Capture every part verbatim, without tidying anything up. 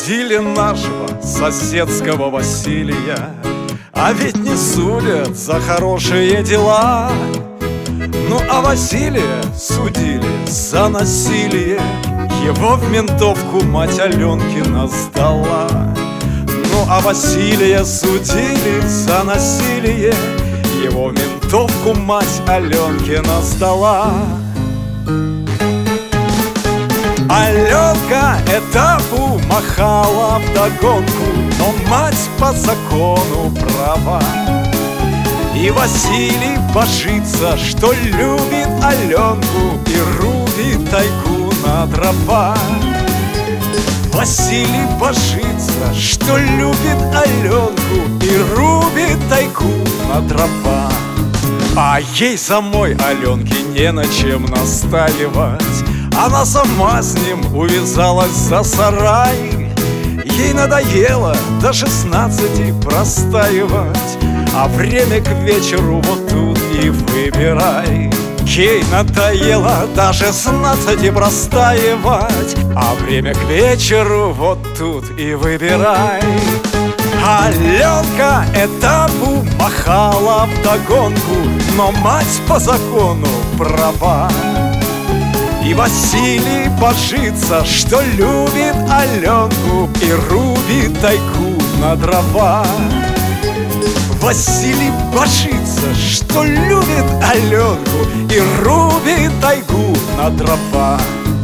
Судили нашего соседского Василия, а ведь не судят за хорошие дела. Ну а Василия судили за насилие, его в ментовку мать Аленкина сдала. Ну а Василия судили за насилие, его в ментовку мать Аленкина сдала. Аленка этапу махала вдогонку, но мать по закону права. И Василий божится, что любит Аленку и рубит тайгу на дрова. Василий божится, что любит Аленку и рубит тайгу на дрова. А ей самой Аленке не на чем настаивать, она сама с ним увязалась за сарай. Ей надоело до шестнадцати простаивать, а время к вечеру вот тут и выбирай. Ей надоело до шестнадцати простаивать, а время к вечеру вот тут и выбирай. Аленка этапу махала вдогонку, но мать по закону права. И Василий божится, что любит Аленку и рубит тайгу на дрова. Василий божится, что любит Аленку и рубит тайгу на дрова.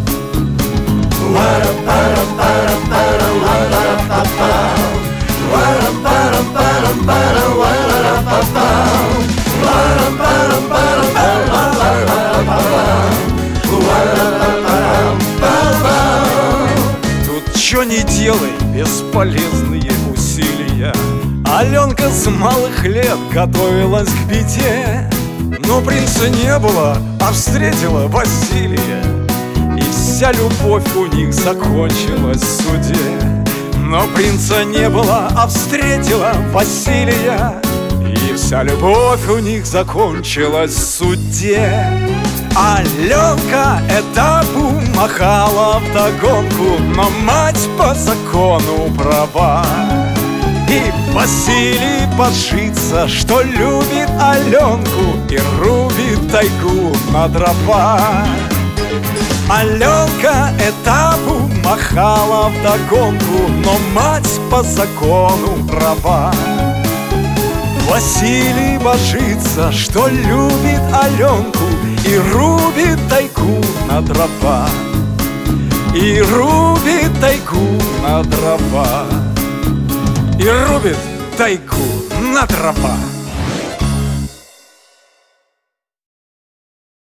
Тут чё не делай, бесполезные усилия. Аленка с малых лет готовилась к беде, но принца не было, а встретила Василия, и вся любовь у них закончилась в суде. Но принца не было, а встретила Василия, и вся любовь у них закончилась в суде. Аленка этапу махала вдогонку, но мать по закону права. И Василий божится, что любит Аленку и рубит тайгу на дрова. Аленка этапу махала вдогонку, но мать по закону права. Василий божится, что любит Аленку и рубит тайгу на дрова. И рубит тайгу на дрова. И рубит тайгу на дрова.